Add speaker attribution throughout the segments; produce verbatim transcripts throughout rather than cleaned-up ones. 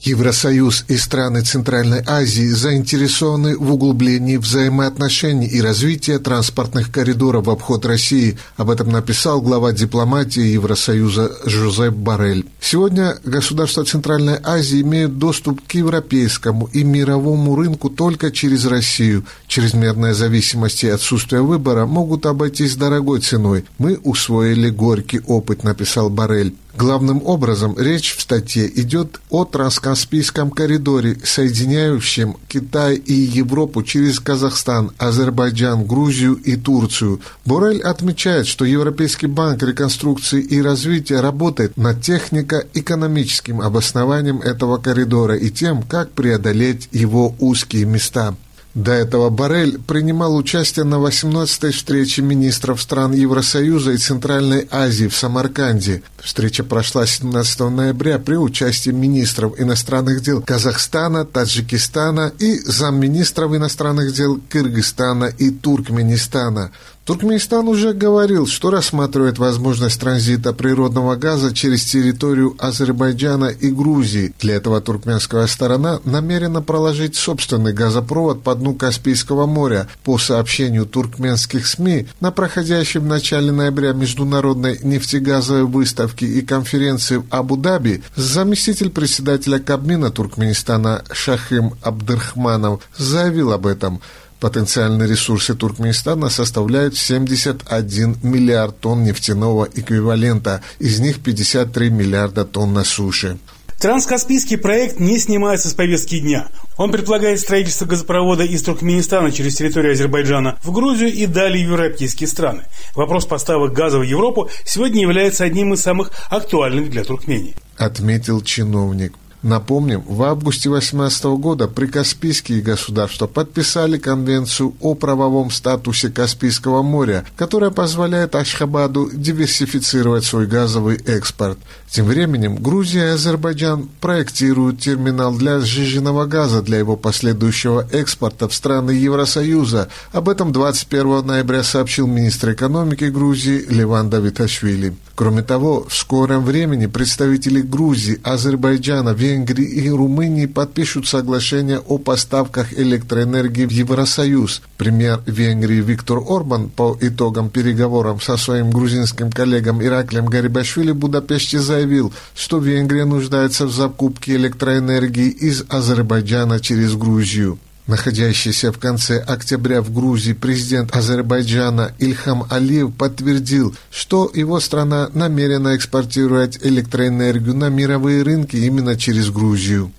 Speaker 1: Евросоюз и страны Центральной Азии заинтересованы в углублении взаимоотношений и развитии транспортных коридоров в обход России. Об этом написал глава дипломатии Евросоюза Жозеп Боррель. Сегодня государства Центральной Азии имеют доступ к европейскому и мировому рынку только через Россию. Чрезмерная зависимость и отсутствие выбора могут обойтись дорогой ценой. Мы усвоили горький опыт, написал Боррель. Главным образом речь в статье идет о Транскаспийском коридоре, соединяющем Китай и Европу через Казахстан, Азербайджан, Грузию и Турцию. Боррель отмечает, что Европейский банк реконструкции и развития работает над технико-экономическим обоснованием этого коридора и тем, как преодолеть его узкие места. До этого Боррель принимал участие на восемнадцатой встрече министров стран Евросоюза и Центральной Азии в Самарканде. Встреча прошла семнадцатого ноября при участии министров иностранных дел Казахстана, Таджикистана и замминистров иностранных дел Кыргызстана и Туркменистана. Туркменистан уже говорил, что рассматривает возможность транзита природного газа через территорию Азербайджана и Грузии. Для этого туркменская сторона намерена проложить собственный газопровод по дну Каспийского моря. По сообщению туркменских СМИ, на проходящей в начале ноября международной нефтегазовой выставке и конференции в Абу-Даби, заместитель председателя Кабмина Туркменистана Шахим Абдырхманов заявил об этом. Потенциальные ресурсы Туркменистана составляют семьдесят один миллиард тонн нефтяного эквивалента, из них пятьдесят три миллиарда тонн на суше.
Speaker 2: Транскаспийский проект не снимается с повестки дня. Он предполагает строительство газопровода из Туркменистана через территорию Азербайджана в Грузию и далее в европейские страны. Вопрос поставок газа в Европу сегодня является одним из самых актуальных для Туркмении,
Speaker 1: отметил чиновник. Напомним, в августе две тысячи восемнадцатого года прикаспийские государства подписали Конвенцию о правовом статусе Каспийского моря, которая позволяет Ашхабаду диверсифицировать свой газовый экспорт. Тем временем Грузия и Азербайджан проектируют терминал для сжиженного газа для его последующего экспорта в страны Евросоюза. Об этом двадцать первого ноября сообщил министр экономики Грузии Леван Давиташвили. Кроме того, в скором времени представители Грузии, Азербайджана, Венгрии и Румынии подпишут соглашение о поставках электроэнергии в Евросоюз. Премьер Венгрии Виктор Орбан по итогам переговоров со своим грузинским коллегом Ираклием Гарибашвили в Будапеште заявил, что Венгрия нуждается в закупке электроэнергии из Азербайджана через Грузию. Находящийся в конце октября в Грузии президент Азербайджана Ильхам Алиев подтвердил, что его страна намерена экспортировать электроэнергию на мировые рынки именно через Грузию.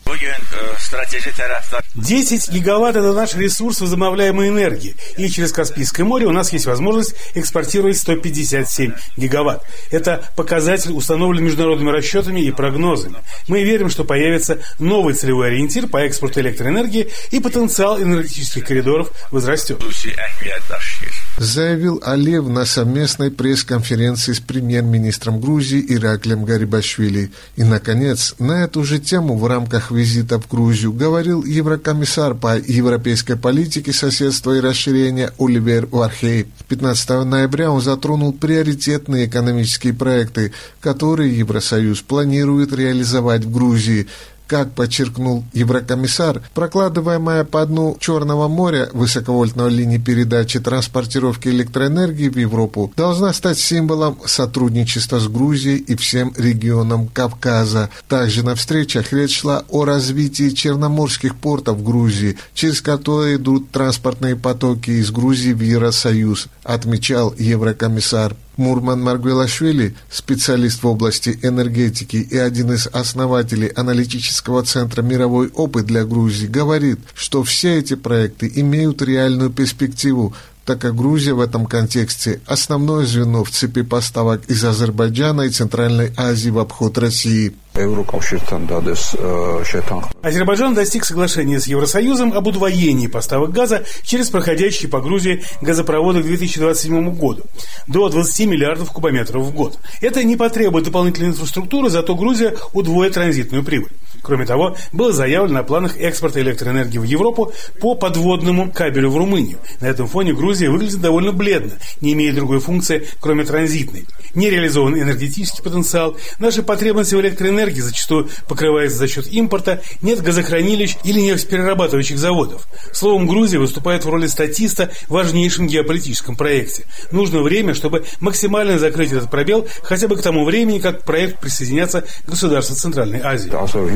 Speaker 2: десять гигаватт – это наш ресурс возобновляемой энергии, и через Каспийское море у нас есть возможность экспортировать сто пятьдесят семь гигаватт. Это показатель, установленный международными расчетами и прогнозами. Мы верим, что появится новый целевой ориентир по экспорту электроэнергии, и потенциал энергетических коридоров возрастет,
Speaker 1: заявил Алиев на совместной пресс-конференции с премьер-министром Грузии Ираклием Гарибашвили. И, наконец, на эту же тему в рамках визита в Грузию говорил еврокомиссар по европейской политике, соседства и расширения Оливер Вархей. пятнадцатого ноября он затронул приоритетные экономические проекты, которые Евросоюз планирует реализовать в Грузии. Как подчеркнул еврокомиссар, прокладываемая по дну Черного моря высоковольтная линия передачи транспортировки электроэнергии в Европу должна стать символом сотрудничества с Грузией и всем регионом Кавказа. Также на встречах речь шла о развитии черноморских портов в Грузии, через которые идут транспортные потоки из Грузии в Евросоюз, отмечал еврокомиссар. Мурман Маргвелашвили, специалист в области энергетики и один из основателей аналитического центра «Мировой опыт для Грузии», говорит, что все эти проекты имеют реальную перспективу, так как Грузия в этом контексте основное звено в цепи поставок из Азербайджана и Центральной Азии в обход России.
Speaker 2: Азербайджан достиг соглашения с Евросоюзом об удвоении поставок газа через проходящие по Грузии газопроводы к две тысячи двадцать седьмому году до двадцати миллиардов кубометров в год. Это не потребует дополнительной инфраструктуры, зато Грузия удвоит транзитную прибыль. Кроме того, было заявлено о планах экспорта электроэнергии в Европу по подводному кабелю в Румынию. На этом фоне Грузия выглядит довольно бледно, не имея другой функции, кроме транзитной. Не реализован энергетический потенциал, наши потребности в электроэнергии электроэнергии зачастую покрывается за счет импорта, нет газохранилищ или нефтеперерабатывающих заводов. Словом, Грузия выступает в роли статиста в важнейшем геополитическом проекте. Нужно время, чтобы максимально закрыть этот пробел, хотя бы к тому времени, как проект присоединятся государства Центральной Азии.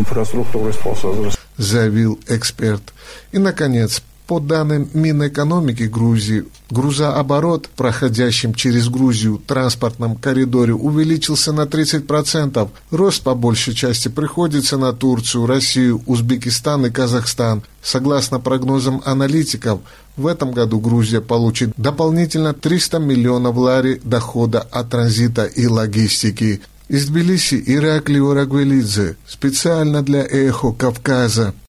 Speaker 1: Заявил эксперт. И, наконец, по данным Минэкономики Грузии, грузооборот, проходящим через Грузию транспортном коридоре, увеличился на тридцать процентов. Рост по большей части приходится на Турцию, Россию, Узбекистан и Казахстан. Согласно прогнозам аналитиков, в этом году Грузия получит дополнительно триста миллионов лари дохода от транзита и логистики. Из Тбилиси Ираклий Орагвелидзе, специально для «Эхо Кавказа».